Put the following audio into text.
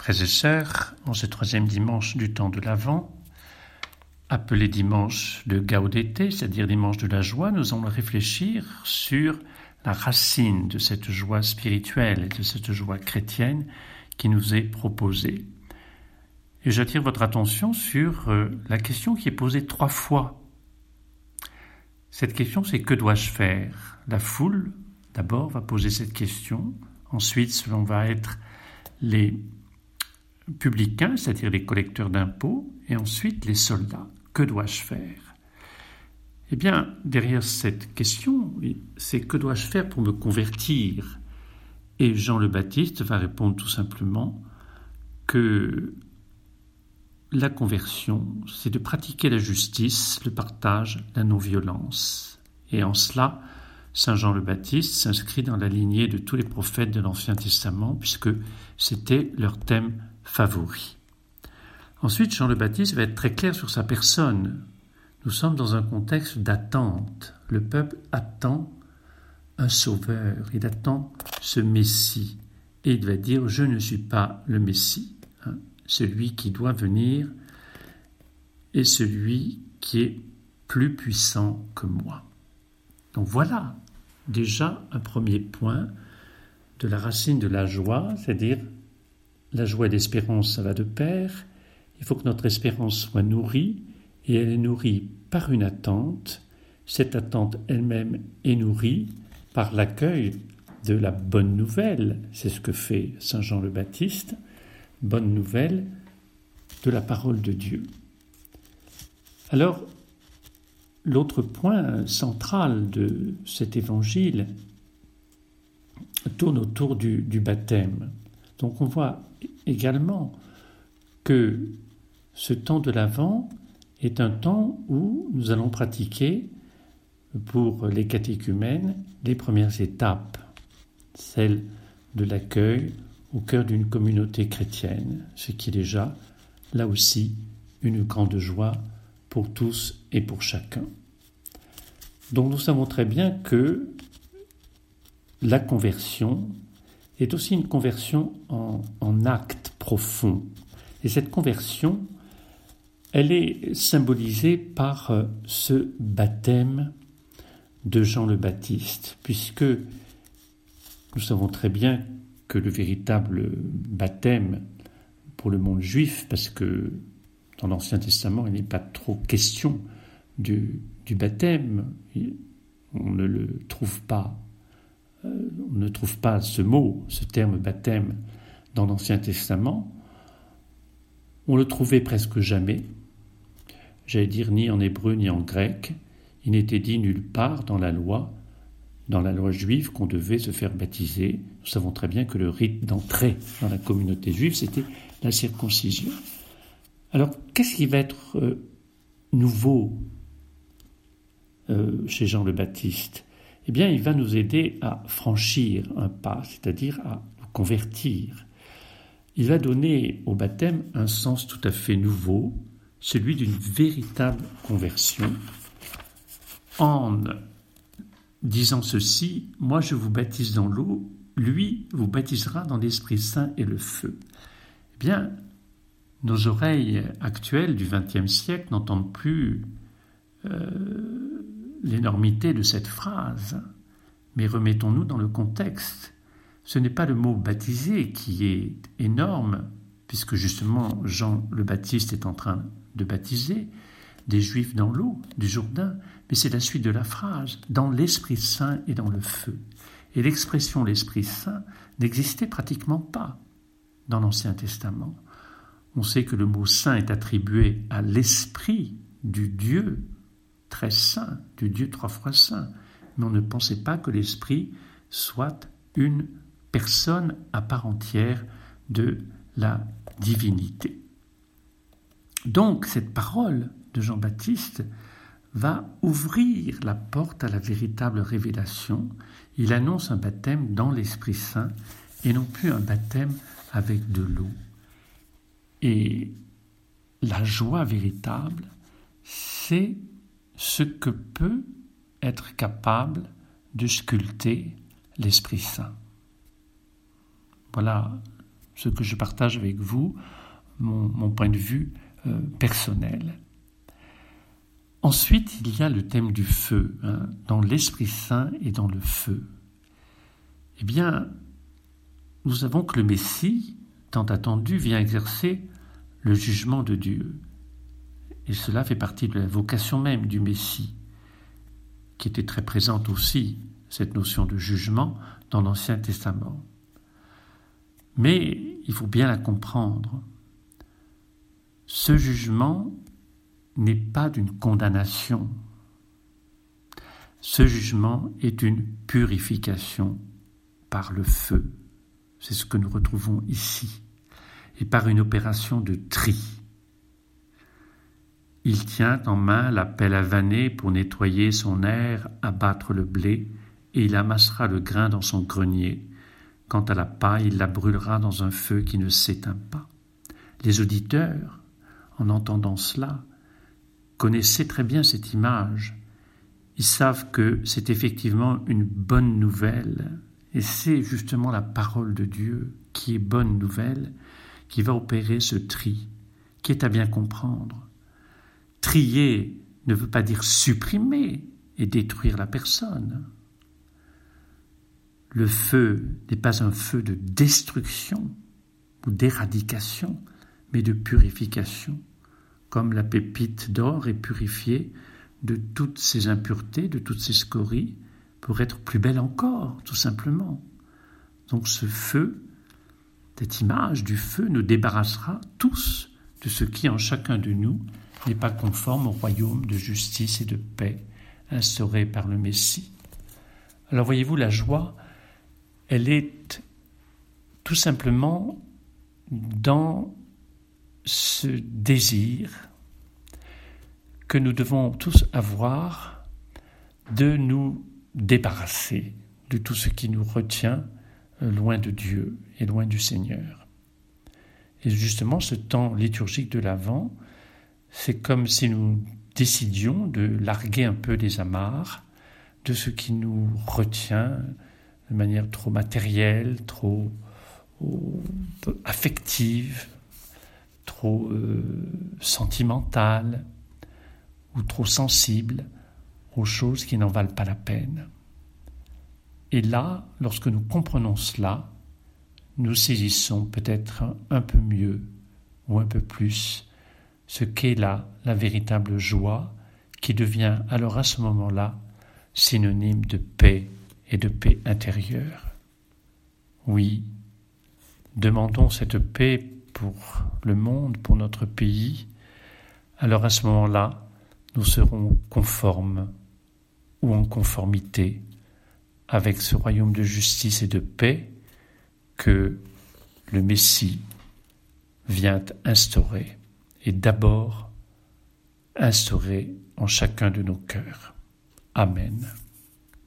Frères et sœurs, en ce troisième dimanche du temps de l'Avent, appelé dimanche de Gaudete, c'est-à-dire dimanche de la joie, nous allons réfléchir sur la racine de cette joie spirituelle et de cette joie chrétienne qui nous est proposée. Et j'attire votre attention sur la question qui est posée 3 fois. Cette question, c'est que dois-je faire ? La foule, d'abord, va poser cette question. Ensuite, selon va être les publicains, c'est-à-dire les collecteurs d'impôts, et ensuite les soldats. Que dois-je faire ? Eh bien, derrière cette question, c'est que dois-je faire pour me convertir ? Et Jean le Baptiste va répondre tout simplement que la conversion, c'est de pratiquer la justice, le partage, la non-violence. Et en cela, Saint Jean le Baptiste s'inscrit dans la lignée de tous les prophètes de l'Ancien Testament, puisque c'était leur thème favori. Ensuite, Jean le Baptiste va être très clair sur sa personne. Nous sommes dans un contexte d'attente. Le peuple attend un sauveur, il attend ce Messie. Et il va dire « Je ne suis pas le Messie ». Celui qui doit venir est celui qui est plus puissant que moi. Donc voilà déjà un premier point de la racine de la joie, c'est-à-dire la joie et l'espérance, ça va de pair. Il faut que notre espérance soit nourrie, et elle est nourrie par une attente. Cette attente elle-même est nourrie par l'accueil de la bonne nouvelle. C'est ce que fait Saint Jean le Baptiste. Bonne nouvelle de la parole de Dieu. Alors, l'autre point central de cet évangile tourne autour du baptême. Donc on voit également que ce temps de l'Avent est un temps où nous allons pratiquer pour les catéchumènes les premières étapes, celles de l'accueil au cœur d'une communauté chrétienne, ce qui est déjà, là aussi, une grande joie pour tous et pour chacun. Donc nous savons très bien que la conversion est aussi une conversion en acte profond. Et cette conversion, elle est symbolisée par ce baptême de Jean le Baptiste, puisque nous savons très bien que le véritable baptême pour le monde juif, parce que dans l'Ancien Testament, il n'est pas trop question du baptême, on ne trouve pas ce mot, ce terme baptême dans l'Ancien Testament. On le trouvait presque jamais, j'allais dire ni en hébreu ni en grec. Il n'était dit nulle part dans la loi juive qu'on devait se faire baptiser. Nous savons très bien que le rite d'entrée dans la communauté juive, c'était la circoncision. Alors, qu'est-ce qui va être nouveau chez Jean le Baptiste ? Eh bien, il va nous aider à franchir un pas, c'est-à-dire à nous convertir. Il va donner au baptême un sens tout à fait nouveau, celui d'une véritable conversion, en disant ceci, « Moi je vous baptise dans l'eau, lui vous baptisera dans l'Esprit Saint et le feu. » Eh bien, nos oreilles actuelles du XXe siècle n'entendent plus l'énormité de cette phrase, mais remettons-nous dans le contexte. Ce n'est pas le mot « baptiser » qui est énorme, puisque justement Jean le Baptiste est en train de baptiser des Juifs dans l'eau du Jourdain, mais c'est la suite de la phrase, dans l'Esprit Saint et dans le feu. Et l'expression l'Esprit Saint n'existait pratiquement pas dans l'Ancien Testament. On sait que le mot Saint est attribué à l'Esprit du Dieu très saint, du Dieu 3 fois saint, mais on ne pensait pas que l'Esprit soit une personne à part entière de la divinité. Donc, cette parole de Jean-Baptiste va ouvrir la porte à la véritable révélation. Il annonce un baptême dans l'Esprit Saint et non plus un baptême avec de l'eau. Et la joie véritable, c'est ce que peut être capable de sculpter l'Esprit Saint. Voilà ce que je partage avec vous, mon point de vue personnel. Ensuite, il y a le thème du feu, dans l'Esprit Saint et dans le feu. Eh bien, nous savons que le Messie, tant attendu, vient exercer le jugement de Dieu. Et cela fait partie de la vocation même du Messie, qui était très présente aussi, cette notion de jugement, dans l'Ancien Testament. Mais il faut bien la comprendre. Ce jugement n'est pas d'une condamnation. Ce jugement est une purification par le feu. C'est ce que nous retrouvons ici. Et par une opération de tri. Il tient en main la pelle à vanner pour nettoyer son aire, abattre le blé, et il amassera le grain dans son grenier. Quant à la paille, il la brûlera dans un feu qui ne s'éteint pas. Les auditeurs, en entendant cela, connaissaient très bien cette image. Ils savent que c'est effectivement une bonne nouvelle, et c'est justement la parole de Dieu qui est bonne nouvelle, qui va opérer ce tri, qui est à bien comprendre. Trier ne veut pas dire supprimer et détruire la personne. Le feu n'est pas un feu de destruction ou d'éradication, mais de purification, comme la pépite d'or est purifiée de toutes ses impuretés, de toutes ses scories, pour être plus belle encore, tout simplement. Donc ce feu, cette image du feu nous débarrassera tous de ce qui en chacun de nous n'est pas conforme au royaume de justice et de paix instauré par le Messie. Alors voyez-vous, la joie, elle est tout simplement dans ce désir que nous devons tous avoir de nous débarrasser de tout ce qui nous retient loin de Dieu et loin du Seigneur. Et justement, ce temps liturgique de l'Avent, c'est comme si nous décidions de larguer un peu les amarres de ce qui nous retient de manière trop matérielle, trop affective, trop sentimentale ou trop sensible aux choses qui n'en valent pas la peine. Et là, lorsque nous comprenons cela, nous saisissons peut-être un peu mieux ou un peu plus ce qu'est là la véritable joie qui devient alors à ce moment-là synonyme de paix et de paix intérieure. Oui, demandons cette paix pour le monde, pour notre pays, alors à ce moment-là, nous serons conformes ou en conformité avec ce royaume de justice et de paix que le Messie vient instaurer, et d'abord instaurer en chacun de nos cœurs. Amen.